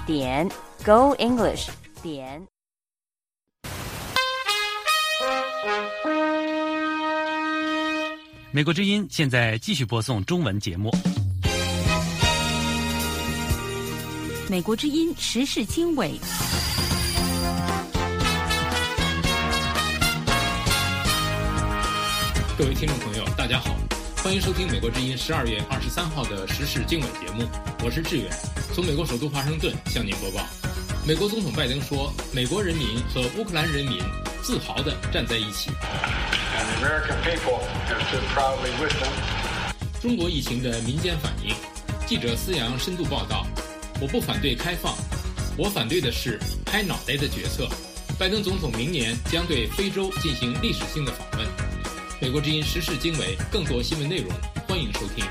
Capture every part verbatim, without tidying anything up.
点 Go English 点。 美国之音现在继续播送中文节目。 美国之音时事经纬。 各位听众朋友，大家好，欢迎收听美国之音十二月二十三号的时事经纬节目，我是志远，从美国首都华盛顿向您播报。美国总统拜登说，美国人民和乌克兰人民自豪地站在一起。中国疫情的民间反应，记者思阳深度报道。我不反对开放，我反对的是拍脑袋的决策。拜登总统明年将对非洲进行历史性的访问。美国之音时事经纬，更多新闻内容，欢迎收听。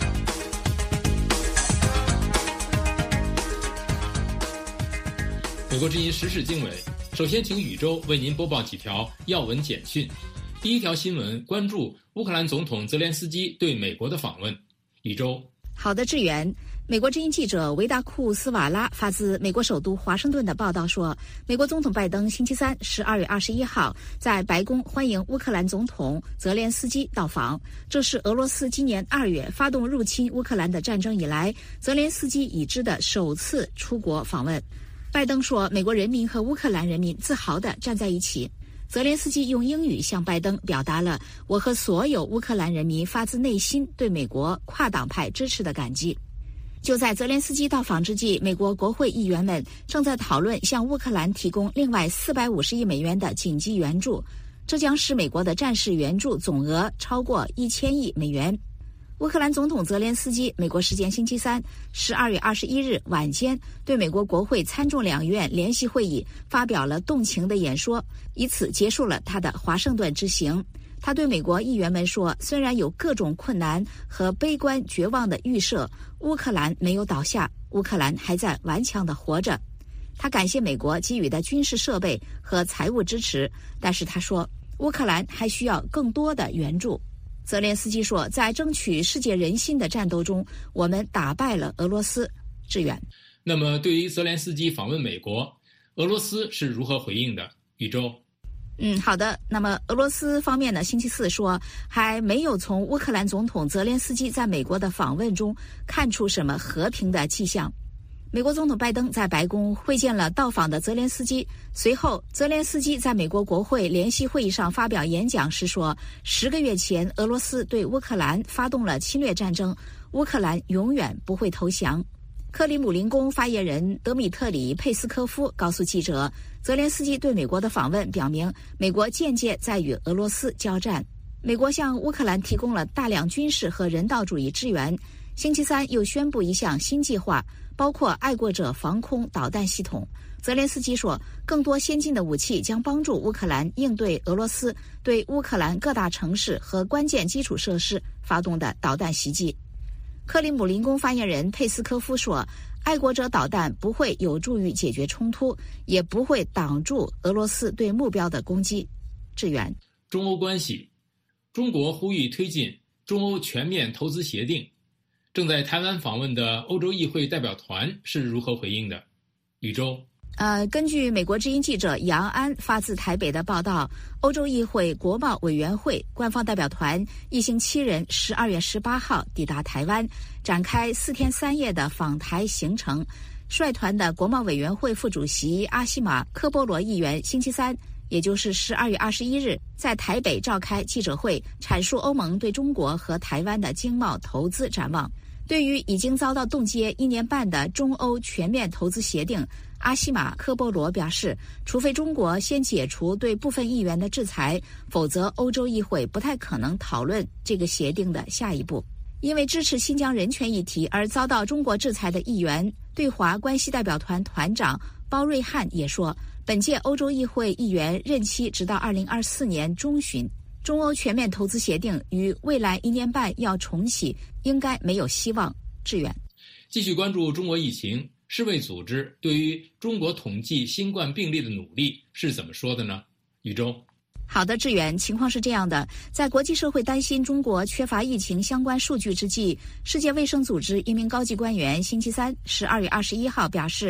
美国之音时事经纬，首先请宇宙为您播报几条要闻简讯。第一条新闻关注乌克兰总统泽连斯基对美国的访问。宇宙。 好的，志远。美国之音记者维达库斯瓦拉发自美国首都华盛顿的报道说，美国总统拜登星期三十二月二十一号在白宫欢迎乌克兰总统泽连斯基到访，这是俄罗斯今年二月发动入侵乌克兰的战争以来，泽连斯基已知的首次出国访问。拜登说，美国人民和乌克兰人民自豪地站在一起。泽连斯基用英语向拜登表达了我和所有乌克兰人民发自内心对美国跨党派支持的感激。就在泽连斯基到访之际，美国国会议员们正在讨论向乌克兰提供另外四百五十亿美元的紧急援助，这将使美国的战事援助总额超过一千亿美元。乌克兰总统泽连斯基美国时间星期三十二月二十一日晚间对美国国会参众两院联席会议发表了动情的演说，以此结束了他的华盛顿之行。他对美国议员们说，虽然有各种困难和悲观绝望的预设，乌克兰没有倒下，乌克兰还在顽强地活着。他感谢美国给予的军事设备和财务支持，但是他说，乌克兰还需要更多的援助。泽连斯基说，在争取世界人心的战斗中，我们打败了俄罗斯。志远。 那么对于泽连斯基访问美国，俄罗斯是如何回应的？宇宙。 嗯，好的。那么俄罗斯方面呢，星期四说还没有从乌克兰总统泽连斯基在美国的访问中看出什么和平的迹象。美国总统拜登在白宫会见了到访的泽连斯基，随后泽连斯基在美国国会联席会议上发表演讲时说，十个月前俄罗斯对乌克兰发动了侵略战争，乌克兰永远不会投降。克里姆林宫发言人德米特里佩斯科夫告诉记者，泽连斯基对美国的访问表明美国间接在与俄罗斯交战。美国向乌克兰提供了大量军事和人道主义支援，星期三又宣布一项新计划，包括爱国者防空导弹系统。泽连斯基说，更多先进的武器将帮助乌克兰应对俄罗斯对乌克兰各大城市和关键基础设施发动的导弹袭击。克里姆林宫发言人佩斯科夫说，爱国者导弹不会有助于解决冲突，也不会挡住俄罗斯对目标的攻击。志远。 中欧关系，中国呼吁推进中欧全面投资协定。正在台湾访问的欧洲议会代表团是如何回应的？宇宙。 呃，根据美国之音记者杨安发自台北的报道，欧洲议会国贸委员会官方代表团一行七人十二月十八号抵达台湾，展开四天三夜的访台行程。率团的国贸委员会副主席阿西马科波罗议员星期三，也就是十二月二十一日，在台北召开记者会，阐述欧盟对中国和台湾的经贸投资展望。对于已经遭到冻结一年半的中欧全面投资协定，阿西马科波罗表示，除非中国先解除对部分议员的制裁，否则欧洲议会不太可能讨论这个协定的下一步。因为支持新疆人权议题而遭到中国制裁的议员，对华关系代表团团长包瑞汉也说，本届欧洲议会议员任期直到二零二四年中旬，中欧全面投资协定于未来一年半要重启，应该没有希望。志远。 继续关注中国疫情，世卫组织对于中国统计新冠病例的努力是怎么说的呢？宇宙。 好的，志远，情况是这样的，在国际社会担心中国缺乏疫情相关数据之际，世界卫生组织一名高级官员星期三十二月二十一号表示，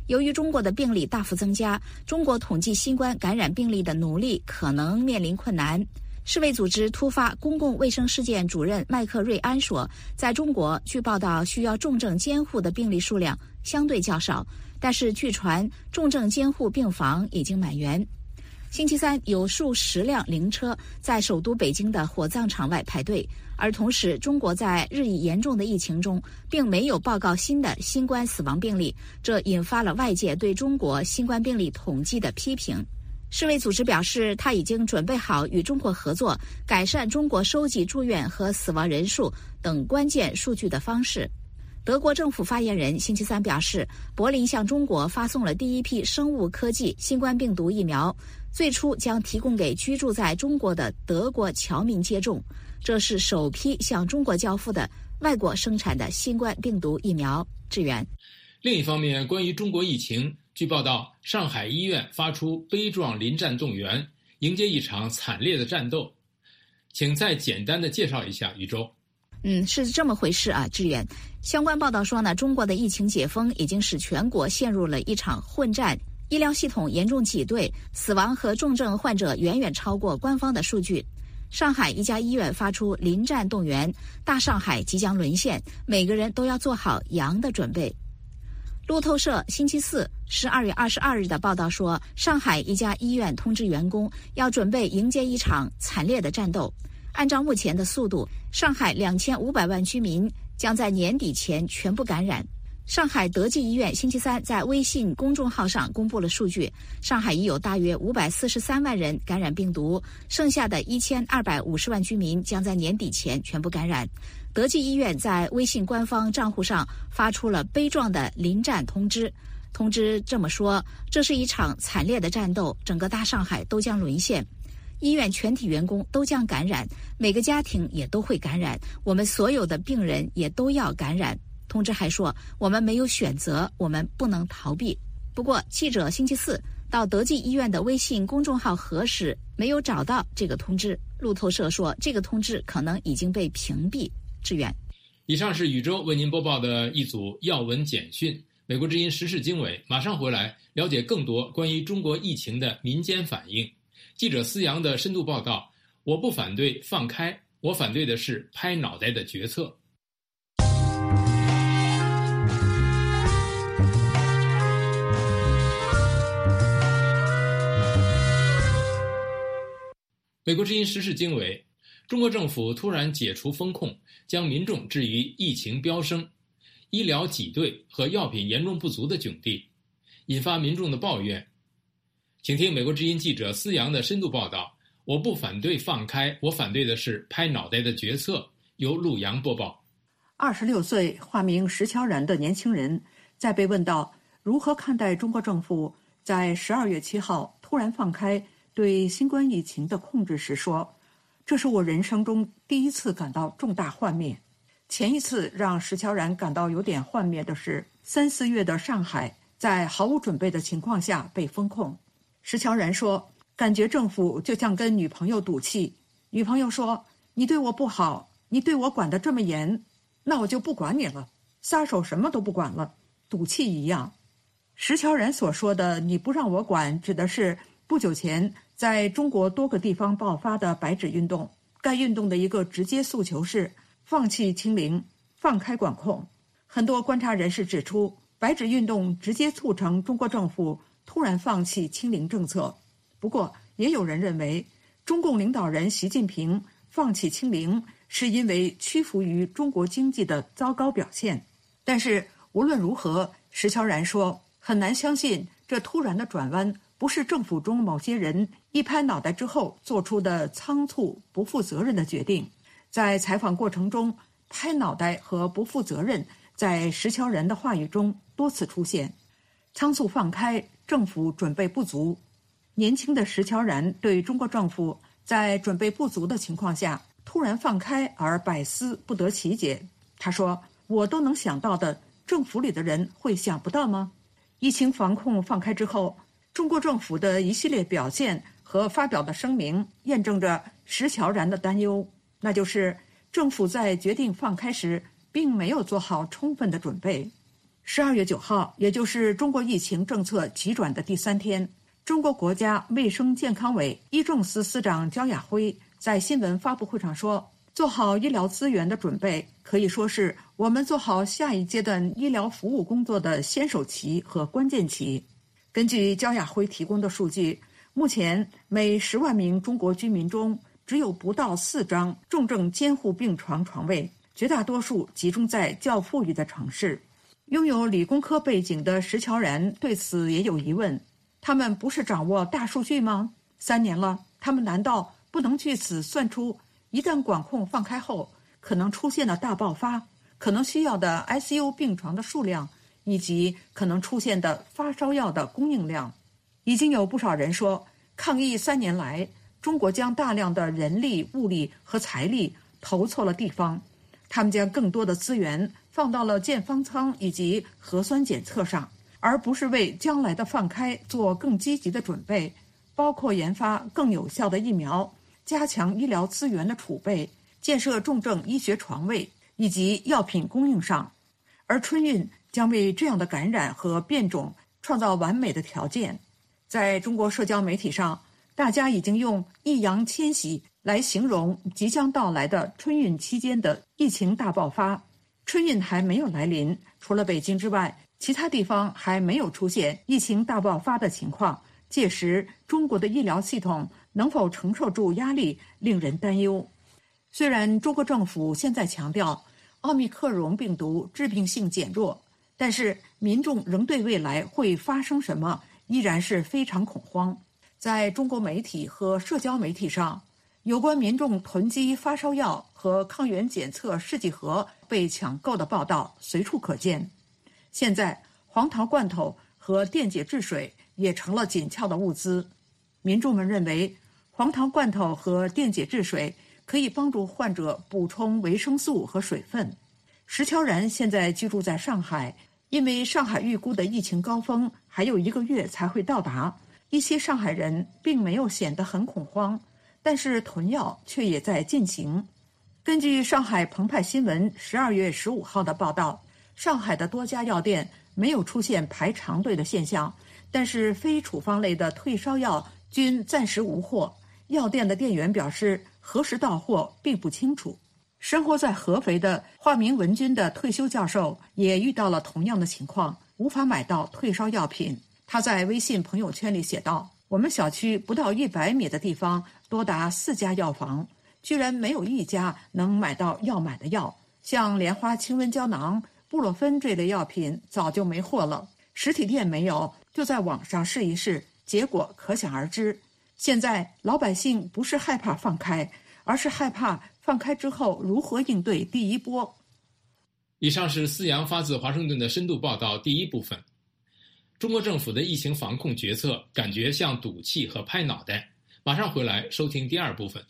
由于中国的病例大幅增加，中国统计新冠感染病例的努力可能面临困难。世卫组织突发公共卫生事件主任麦克瑞安说，在中国据报道需要重症监护的病例数量相对较少，但是据传重症监护病房已经满员。星期三有数十辆灵车在首都北京的火葬场外排队，而同时中国在日益严重的疫情中并没有报告新的新冠死亡病例，这引发了外界对中国新冠病例统计的批评。世卫组织表示，他已经准备好与中国合作，改善中国收集住院和死亡人数等关键数据的方式。德国政府发言人星期三表示，柏林向中国发送了第一批生物科技新冠病毒疫苗，最初将提供给居住在中国的德国侨民接种，这是首批向中国交付的外国生产的新冠病毒疫苗。志远。 另一方面，关于中国疫情，据报道，上海医院发出悲壮临战动员，迎接一场惨烈的战斗。请再简单的介绍一下宇宙。 嗯，是这么回事啊，志远。相关报道说呢，中国的疫情解封已经使全国陷入了一场混战，医疗系统严重挤兑，死亡和重症患者远远超过官方的数据。上海一家医院发出临战动员，大上海即将沦陷，每个人都要做好阳的准备。路透社星期四十二月二十二日的报道说，上海一家医院通知员工要准备迎接一场惨烈的战斗。按照目前的速度，上海两千五百万居民将在年底前全部感染。上海德济医院星期三在微信公众号上公布了数据，上海已有大约五百四十三万人感染病毒，剩下的一千二百五十万居民将在年底前全部感染。德济医院在微信官方账户上发出了悲壮的临战通知，通知这么说：这是一场惨烈的战斗，整个大上海都将沦陷，医院全体员工都将感染，每个家庭也都会感染，我们所有的病人也都要感染。通知还说，我们没有选择，我们不能逃避。不过记者星期四到德济医院的微信公众号核实，没有找到这个通知。路透社说，这个通知可能已经被屏蔽。志远。 以上是宇宙为您播报的一组要闻简讯，美国之音时事经纬马上回来了解更多关于中国疫情的民间反应。记者思阳的深度报道，我不反对放开，我反对的是拍脑袋的决策。美国之音时事经纬，中国政府突然解除封控，将民众置于疫情飙升、医疗挤兑和药品严重不足的窘地，引发民众的抱怨。请听美国之音记者思阳的深度报道，我不反对放开，我反对的是拍脑袋的决策，由陆阳播报。 二十六岁化名石乔然的年轻人在被问到如何看待中国政府在十二月七号突然放开对新冠疫情的控制时说，这是我人生中第一次感到重大幻灭。前一次让石乔然感到有点幻灭的是三四月的上海在毫无准备的情况下被封控。石乔然说，感觉政府就像跟女朋友赌气，女朋友说，你对我不好，你对我管得这么严，那我就不管你了，撒手什么都不管了，赌气一样。石乔然所说的你不让我管，指的是不久前在中国多个地方爆发的白纸运动，该运动的一个直接诉求是放弃清零，放开管控。很多观察人士指出，白纸运动直接促成中国政府突然放弃清零政策。不过，也有人认为，中共领导人习近平放弃清零是因为屈服于中国经济的糟糕表现。但是无论如何，石乔然说，很难相信这突然的转弯不是政府中某些人一拍脑袋之后做出的仓促不负责任的决定。在采访过程中，拍脑袋和不负责任在石乔然的话语中多次出现。仓促放开，政府准备不足。年轻的石乔然对中国政府在准备不足的情况下突然放开而百思不得其解。他说，我都能想到的，政府里的人会想不到吗？疫情防控放开之后，中国政府的一系列表现和发表的声明验证着石乔然的担忧，那就是政府在决定放开时并没有做好充分的准备。 十二月九号，也就是中国疫情政策急转的第三天，中国国家卫生健康委医政司司长焦亚辉在新闻发布会上说，做好医疗资源的准备可以说是我们做好下一阶段医疗服务工作的先手棋和关键棋。根据焦亚辉提供的数据，目前每十万名中国居民中只有不到四张重症监护病床床位，绝大多数集中在较富裕的城市。拥有理工科背景的石乔然对此也有疑问，他们不是掌握大数据吗？三年了，他们难道不能据此算出一旦管控放开后可能出现的大爆发，可能需要的 I C U 病床的数量，以及可能出现的发烧药的供应量？已经有不少人说，抗疫三年来，中国将大量的人力、物力和财力投错了地方，他们将更多的资源放到了建方舱以及核酸检测上，而不是为将来的放开做更积极的准备，包括研发更有效的疫苗，加强医疗资源的储备，建设重症医学床位以及药品供应上。而春运将为这样的感染和变种创造完美的条件。在中国社交媒体上，大家已经用易烊千玺来形容即将到来的春运期间的疫情大爆发。春运还没有来临，除了北京之外，其他地方还没有出现疫情大爆发的情况。届时，中国的医疗系统能否承受住压力，令人担忧。虽然中国政府现在强调奥密克戎病毒致病性减弱，但是民众仍对未来会发生什么依然是非常恐慌。在中国媒体和社交媒体上，有关民众囤积发烧药和抗原检测试剂盒被抢购的报道随处可见。现在，黄桃罐头和电解质水也成了紧俏的物资。民众们认为，黄桃罐头和电解质水可以帮助患者补充维生素和水分。石乔然现在居住在上海，因为上海预估的疫情高峰还有一个月才会到达，一些上海人并没有显得很恐慌，但是囤药却也在进行。根据上海澎湃新闻十二月十五号的报道，上海的多家药店没有出现排长队的现象，但是非处方类的退烧药均暂时无货。药店的店员表示，何时到货并不清楚。生活在合肥的化名文军的退休教授也遇到了同样的情况，无法买到退烧药品。他在微信朋友圈里写道，我们小区不到一百米的地方多达四家药房，居然没有一家能买到要买的药，像莲花清瘟胶囊、布洛芬这类药品早就没货了，实体店没有，就在网上试一试，结果可想而知。现在老百姓不是害怕放开，而是害怕放开之后如何应对第一波。 以上是思阳发自华盛顿的深度报道第一部分。中国政府的疫情防控决策感觉像赌气和拍脑袋。马上回来收听第二部分。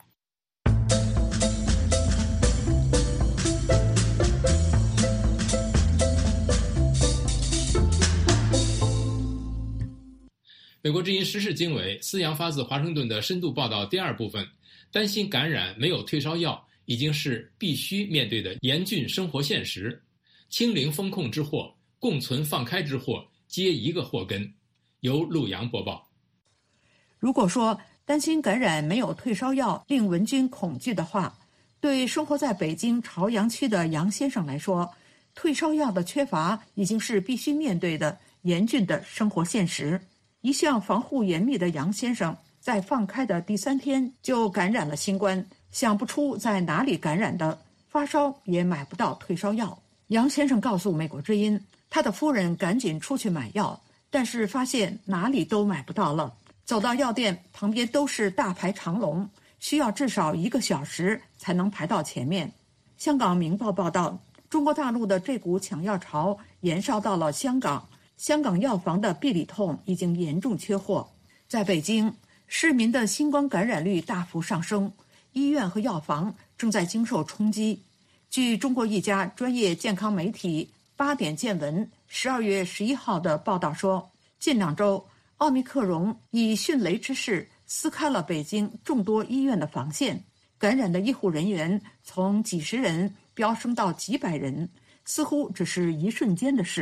美国之音时事经纬思阳发自华盛顿的深度报道第二部分，担心感染没有退烧药已经是必须面对的严峻生活现实。清零风控之祸，共存放开之祸，皆一个祸根。由陆阳播报。 如果说担心感染没有退烧药令文军恐惧的话，对生活在北京朝阳区的杨先生来说，退烧药的缺乏已经是必须面对的严峻的生活现实。一向防护严密的杨先生在放开的第三天就感染了新冠，想不出在哪里感染的，发烧也买不到退烧药。杨先生告诉美国之音，他的夫人赶紧出去买药，但是发现哪里都买不到了。走到药店旁边都是大排长龙，需要至少一个小时才能排到前面。香港明报报道，中国大陆的这股抢药潮延烧到了香港，香港药房的必理痛已经严重缺货。在北京，市民的新冠感染率大幅上升，医院和药房正在经受冲击。据中国一家专业健康媒体八点见闻十二月十一号的报道说，近两周奥密克戎以迅雷之势撕开了北京众多医院的防线，感染的医护人员从几十人飙升到几百人，似乎只是一瞬间的事。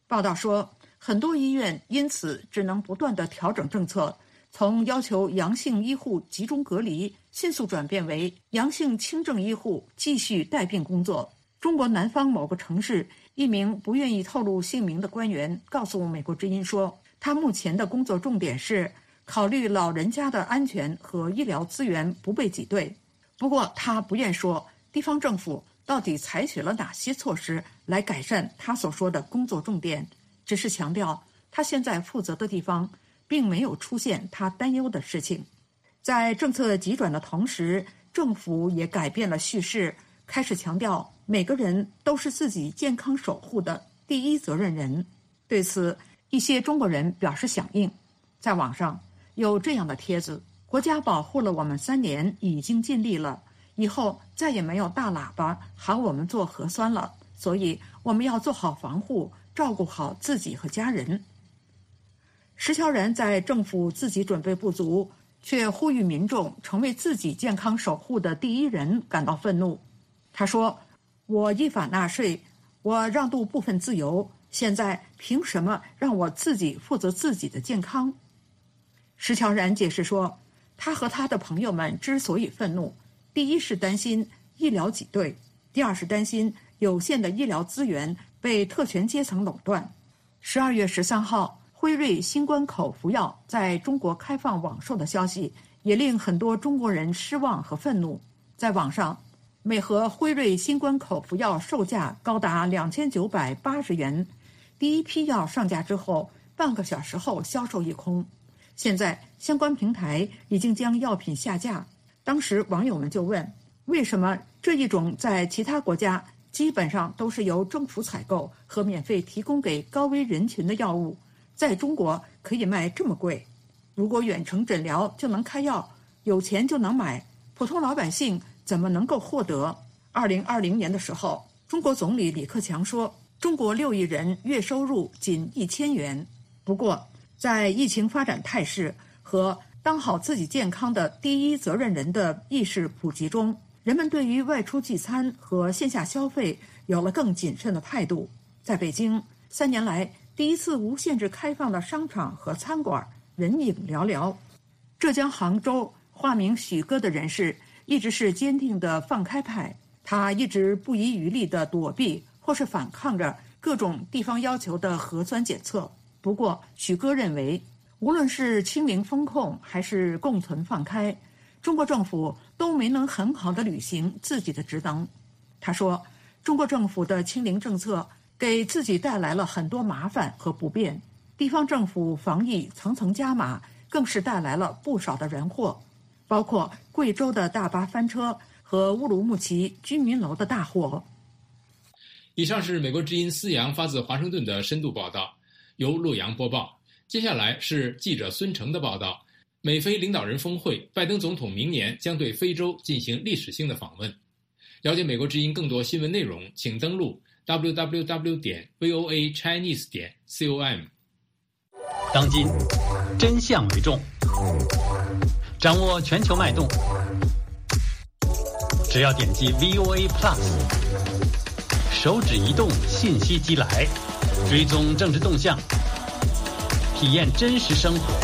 报道说，很多医院因此只能不断地调整政策，从要求阳性医护集中隔离迅速转变为阳性轻症医护继续带病工作。中国南方某个城市一名不愿意透露姓名的官员告诉美国之音说，他目前的工作重点是考虑老人家的安全和医疗资源不被挤兑。不过他不愿说地方政府到底采取了哪些措施来改善他所说的工作重点，只是强调他现在负责的地方并没有出现他担忧的事情。在政策急转的同时，政府也改变了叙事，开始强调每个人都是自己健康守护的第一责任人。对此，一些中国人表示响应。在网上有这样的帖子：国家保护了我们三年，已经尽力了，以后再也没有大喇叭喊我们做核酸了，所以我们要做好防护，照顾好自己和家人。石桥然在政府自己准备不足，却呼吁民众成为自己健康守护的第一人感到愤怒。他说，我依法纳税，我让渡部分自由，现在凭什么让我自己负责自己的健康？石桥然解释说，他和他的朋友们之所以愤怒，第一是担心医疗挤兑，第二是担心有限的医疗资源被特权阶层垄断。十二月十三号，辉瑞新冠口服药在中国开放网售的消息也令很多中国人失望和愤怒。在网上，每盒辉瑞新冠口服药售价高达两千九百八十元，第一批药上架之后，半个小时后销售一空。现在相关平台已经将药品下架。当时网友们就问，为什么这一种在其他国家基本上都是由政府采购和免费提供给高危人群的药物，在中国可以卖这么贵？如果远程诊疗就能开药，有钱就能买，普通老百姓怎么能够获得？二零二零年的时候，中国总理李克强说，中国六亿人月收入仅一千元。不过，在疫情发展态势和当好自己健康的第一责任人的意识普及中，人们对于外出聚餐和线下消费有了更谨慎的态度。在北京，三年来第一次无限制开放的商场和餐馆人影寥寥。浙江杭州化名许哥的人士一直是坚定的放开派，他一直不遗余力地躲避或是反抗着各种地方要求的核酸检测。不过，许哥认为，无论是清零风控还是共存放开，中国政府都没能很好地履行自己的职能。他说，中国政府的清零政策给自己带来了很多麻烦和不便，地方政府防疫层层加码，更是带来了不少的人祸，包括贵州的大巴翻车和乌鲁木齐居民楼的大火。 以上是美国之音思阳发自华盛顿的深度报道，由陆阳播报。接下来是记者孙成的报道。美非领导人峰会，拜登总统明年将对非洲进行历史性的访问。了解美国之音更多新闻内容，请登录 double-u double-u double-u 点 v o a chinese 点 com。 当今真相为重，掌握全球脉动，只要点击 V O A Plus， 手指移动，信息即来，追踪政治动向，体验真实生活，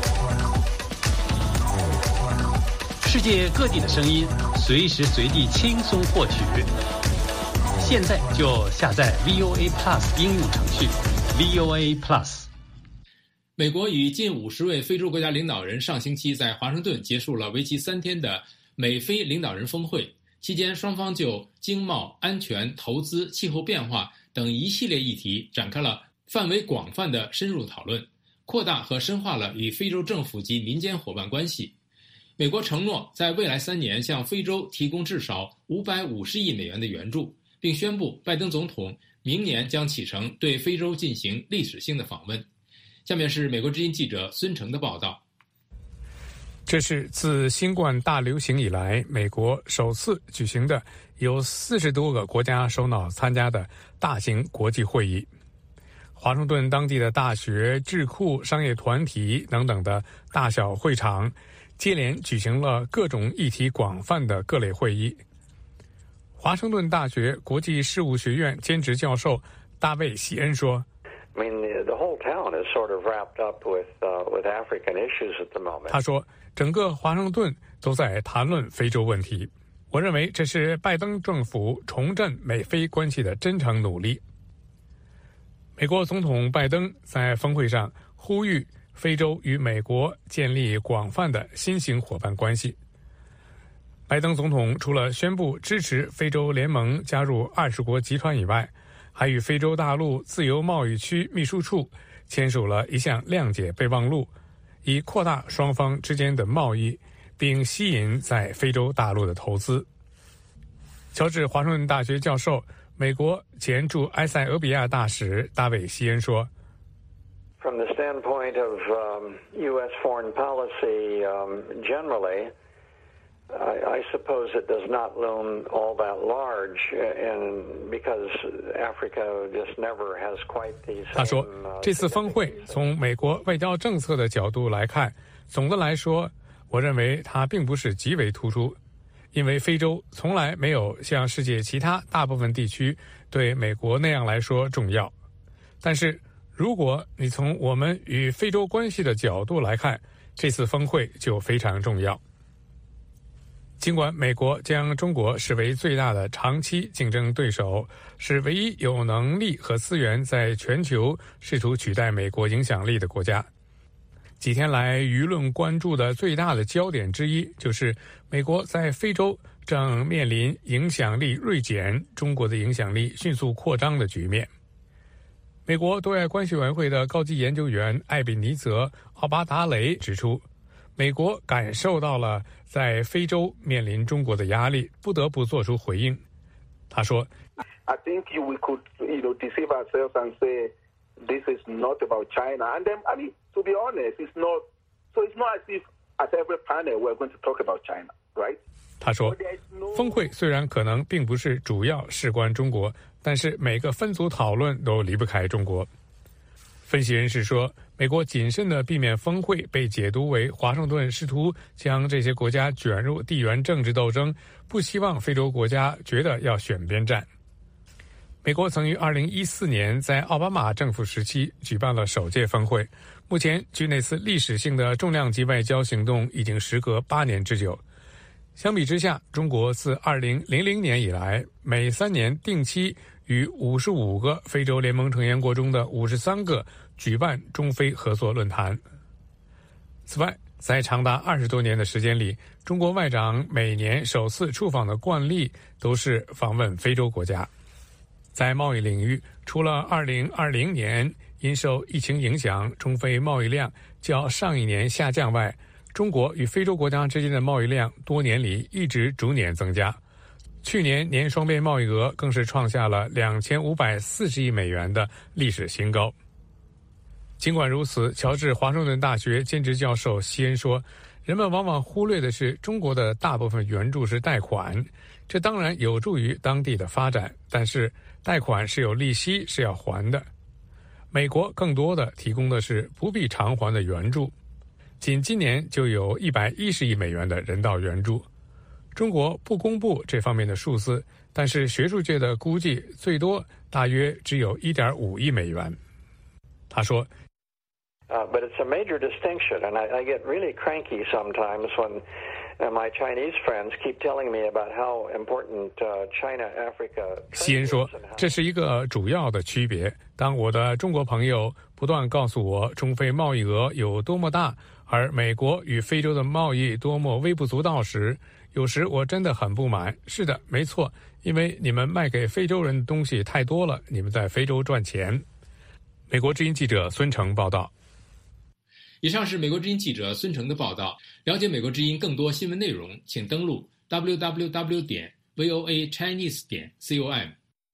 世界各地的声音，随时随地轻松获取。现在就下载 V O A Plus 应用程序 V O A Plus。 美国与近五十位非洲国家领导人上星期在华盛顿结束了为期三天的美非领导人峰会，期间双方就经贸、安全、投资、气候变化等一系列议题展开了范围广泛的深入讨论，扩大和深化了与非洲政府及民间伙伴关系。美国承诺在未来三年向非洲提供至少五百五十亿美元的援助，并宣布拜登总统明年将启程对非洲进行历史性的访问。下面是美国之音记者孙成的报道。 这是自新冠大流行以来，美国首次举行的有四十多个国家首脑参加的大型国际会议。华盛顿当地的大学、智库、商业团体等等的大小会场，接连举行了各种议题广泛的各类会议。华盛顿大学国际事务学院兼职教授大卫·席恩说， I mean, the whole town is sort of wrapped up with uh, with African issues at the moment. 他说，整个华盛顿都在谈论非洲问题。我认为这是拜登政府重振美非关系的真诚努力。美国总统拜登在峰会上呼吁非洲与美国建立广泛的新型伙伴关系。拜登总统除了宣布支持非洲联盟加入二十国集团以外，还与非洲大陆自由贸易区秘书处签署了一项谅解备忘录，以扩大双方之间的贸易，并吸引在非洲大陆的投资。乔治华盛顿大学教授、美国前驻埃塞俄比亚大使大卫·希恩说 From the standpoint of um, U S foreign policy um, generally,I, I suppose it does not loom all that large, and because Africa just never has quite the same. 他说，这次峰会从美国外交政策的角度来看，总的来说，我认为它并不是极为突出，因为非洲从来没有像世界其他大部分地区对美国那样来说重要。但是，如果你从我们与非洲关系的角度来看，这次峰会就非常重要。尽管美国将中国视为最大的长期竞争对手，是唯一有能力和资源在全球试图取代美国影响力的国家，几天来舆论关注的最大的焦点之一，就是美国在非洲正面临影响力锐减、中国的影响力迅速扩张的局面。美国对外关系委员会的高级研究员艾比尼泽·奥巴达雷指出，美国感受到了在非洲面临中国的压力，不得不做出回应。他说 I think we could, you know, deceive ourselves and say this is not about China. And then, I mean, to be honest, it's not, so it's not as if at every panel we're going to talk about China, right? 他说，峰会虽然可能并不是主要事关中国，但是每个分组讨论都离不开中国。分析人士说，美国谨慎地避免峰会被解读为华盛顿试图将这些国家卷入地缘政治斗争，不希望非洲国家觉得要选边站。美国曾于二零一四年在奥巴马政府时期举办了首届峰会，目前距那次历史性的重量级外交行动已经时隔八年之久。相比之下，中国自二零零零年以来，每三年定期与五十五个非洲联盟成员国中的五十三个举办中非合作论坛。此外，在长达二十多年的时间里，中国外长每年首次出访的惯例都是访问非洲国家。在贸易领域，除了二零二零年因受疫情影响，中非贸易量较上一年下降外，中国与非洲国家之间的贸易量多年里一直逐年增加。去年年双边贸易额更是创下了两千五百四十亿美元的历史新高。尽管如此，乔治华盛顿大学兼职教授希恩说，人们往往忽略的是中国的大部分援助是贷款，这当然有助于当地的发展，但是贷款是有利息，是要还的。美国更多的提供的是不必偿还的援助，仅今年就有一百一十亿美元的人道援助。中国不公布这方面的数字，但是学术界的估计最多大约只有 一点五亿美元。他说 Uh, but it's a major distinction, and I, I get really cranky sometimes when uh, my Chinese friends keep telling me about how important uh, China-Africa. 希恩说，这是一个主要的区别。当我的中国朋友不断告诉我中非贸易额有多么大，而美国与非洲的贸易多么微不足道时，有时我真的很不满。是的，没错，因为你们卖给非洲人的东西太多了，你们在非洲赚钱。美国之音记者孙成报道。 以上是美国之音记者孙成的报道。了解美国之音更多新闻内容，请登录 double-u double-u double-u 点 v o a chinese 点 com。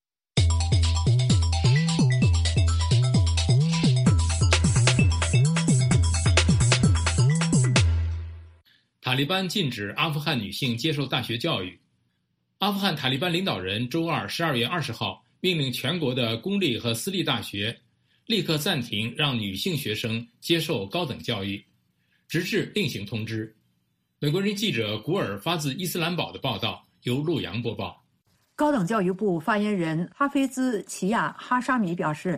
塔利班禁止阿富汗女性接受大学教育。阿富汗塔利班领导人周二十二月二十号命令全国的公立和私立大学立刻暂停让女性学生接受高等教育，直至另行通知。美国人记者古尔发自伊斯兰堡的报道，由陆阳播报。 高等教育部发言人哈菲兹·齐亚·哈沙米表示，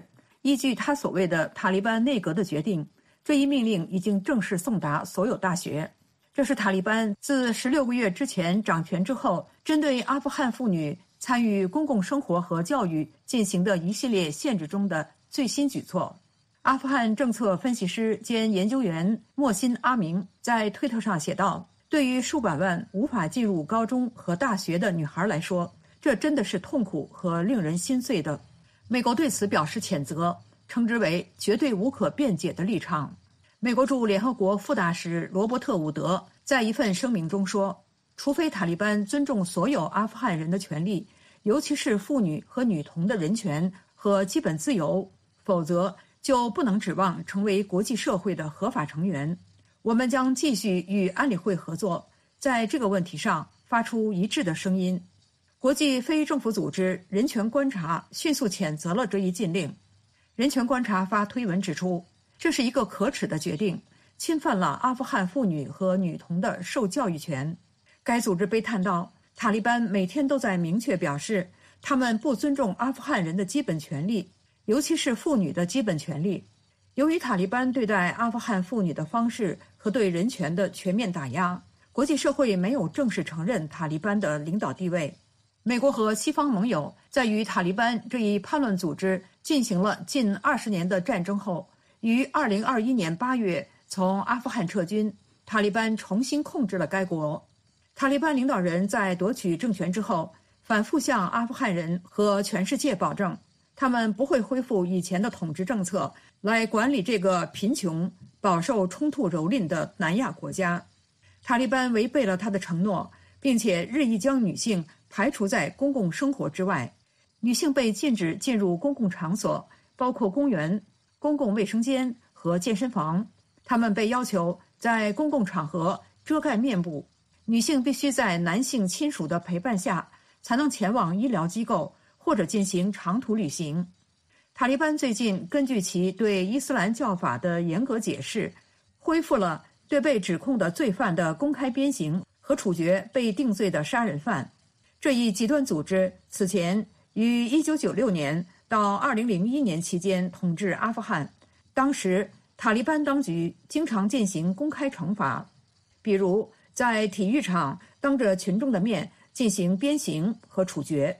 依据他所谓的塔利班内阁的决定，这一命令已经正式送达所有大学。这是塔利班自十六个月之前掌权之后，针对阿富汗妇女参与公共生活和教育进行的一系列限制中的最新举措。阿富汗政策分析师兼研究员莫辛阿明在推特上写道，对于数百万无法进入高中和大学的女孩来说，这真的是痛苦和令人心碎的。美国对此表示谴责，称之为绝对无可辩解的立场。美国驻联合国副大使罗伯特·伍德在一份声明中说，除非塔利班尊重所有阿富汗人的权利，尤其是妇女和女童的人权和基本自由，否则就不能指望成为国际社会的合法成员。我们将继续与安理会合作，在这个问题上发出一致的声音。国际非政府组织人权观察迅速谴责了这一禁令。人权观察发推文指出，这是一个可耻的决定，侵犯了阿富汗妇女和女童的受教育权。该组织悲叹道，塔利班每天都在明确表示，他们不尊重阿富汗人的基本权利，尤其是妇女的基本权利。由于塔利班对待阿富汗妇女的方式和对人权的全面打压，国际社会没有正式承认塔利班的领导地位。美国和西方盟友在与塔利班这一叛乱组织进行了近二十年的战争后，于二零二一年八月从阿富汗撤军，塔利班重新控制了该国。塔利班领导人在夺取政权之后，反复向阿富汗人和全世界保证，他们不会恢复以前的统治政策来管理这个贫穷、饱受冲突蹂躏的南亚国家。塔利班违背了他的承诺，并且日益将女性排除在公共生活之外。女性被禁止进入公共场所，包括公园、公共卫生间和健身房。她们被要求在公共场合遮盖面部。女性必须在男性亲属的陪伴下才能前往医疗机构或者进行长途旅行。塔利班最近根据其对伊斯兰教法的严格解释，恢复了对被指控的罪犯的公开鞭刑和处决被定罪的杀人犯。这一极端组织此前于一九九六年到二零零一年期间统治阿富汗，当时塔利班当局经常进行公开惩罚，比如在体育场当着群众的面进行鞭刑和处决。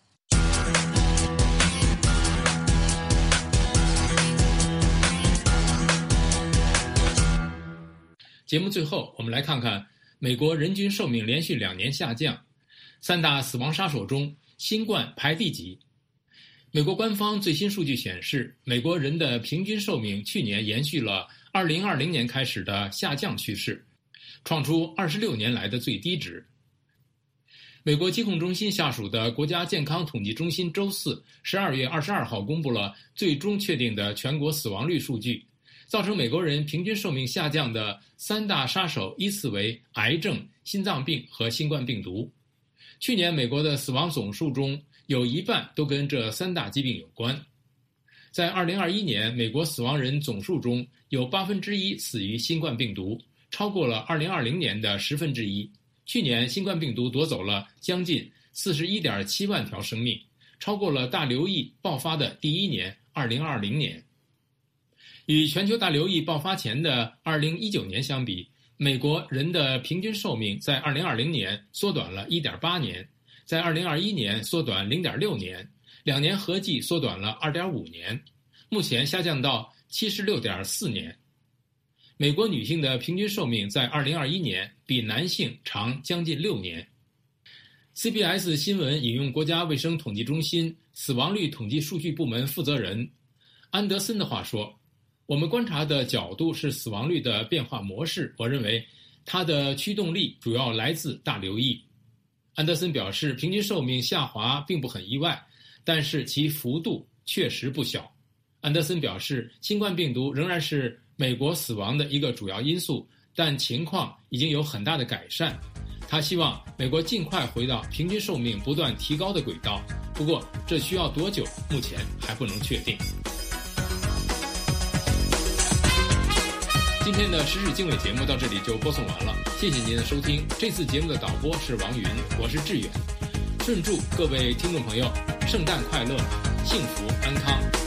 节目最后，我们来看看美国人均寿命连续两年下降，三大死亡杀手中，新冠排第几？美国官方最新数据显示，美国人的平均寿命去年延续了二零二零年开始的下降趋势，创出二十六年来的最低值。美国疾控中心下属的国家健康统计中心周四十二月二十二号公布了最终确定的全国死亡率数据，造成美国人平均寿命下降的三大杀手依次为癌症、心脏病和新冠病毒。去年美国的死亡总数中有一半都跟这三大疾病有关。在二零二一年，美国死亡人总数中有八分之一死于新冠病毒，超过了二零二零年的十分之一。去年新冠病毒夺走了将近四十一点七万条生命，超过了大流疫爆发的第一年二零二零年。与全球大流疫爆发前的二零一九年相比，美国人的平均寿命在二零二零年缩短了一点八年，在二零二一年缩短零点六年，两年合计缩短了二点五年，目前下降到七十六点四年。美国女性的平均寿命在二零二一年比男性长将近六年。C B S 新闻引用国家卫生统计中心死亡率统计数据部门负责人安德森的话说，我们观察的角度是死亡率的变化模式，我认为它的驱动力主要来自大流疫。安德森表示，平均寿命下滑并不很意外，但是其幅度确实不小。安德森表示，新冠病毒仍然是美国死亡的一个主要因素，但情况已经有很大的改善。他希望美国尽快回到平均寿命不断提高的轨道，不过这需要多久，目前还不能确定。今天的时事经纬节目到这里就播送完了，谢谢您的收听。这次节目的导播是王云，我是志远。顺祝各位听众朋友圣诞快乐，幸福安康。